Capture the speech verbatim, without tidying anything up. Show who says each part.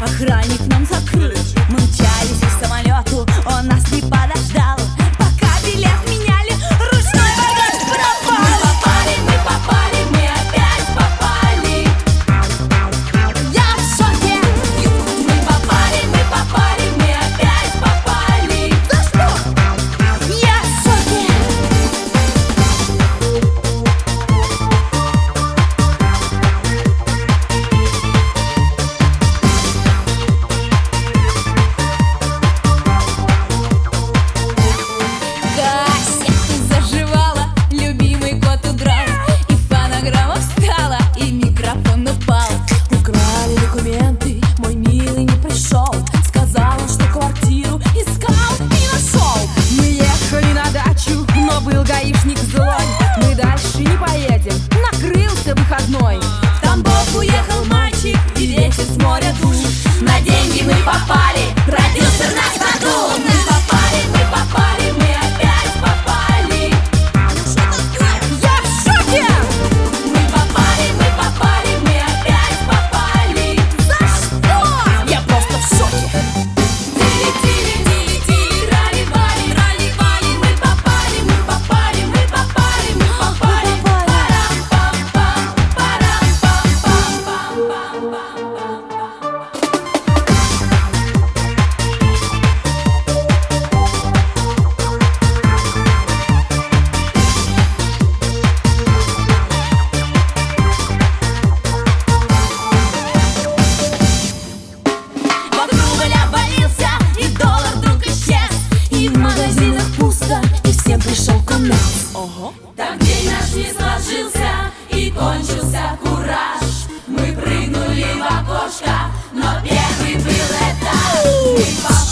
Speaker 1: охранник нам закрыл. Мы мчались к самолету, он нас не подождал. Пока билет меняли, ручной багаж пропал. Мы попали, мы попали, мы опять попали. Я в шоке. Мы попали, мы попали, мы опять попали. За что? Я в шоке. Кассету заживала, любимый кот удрал, и фонограмма встала, и микрофон упал. Украли документы, мой милый не пришел. Сказал он, что квартиру искал и нашел. Мы ехали на дачу, но был гаишник злой. Мы дальше не поедем, накрылся выходной. В Тамбов уехал мальчик, и ветер с моря дул. На деньги мы попали, продюсер нас надул. Мы попали, мы попали, мы опять попали. Я в шоке! Мы попали, мы попали, мы опять попали. За что? Я просто в шоке. Тили-тили, тили-тили, рали-вали, рали-вали. Мы попали, мы попали, мы попали, мы попали. Парам-пам-пам, парам-пам-пам-пам-пам-пам. Вокруг обвалился, и доллар вдруг исчез. И в магазинах пусто, и всем пришел конец. Ого. Так день наш не сложился, и кончился кураж. Мы прыгнули в окошко, но первый был этаж. Мы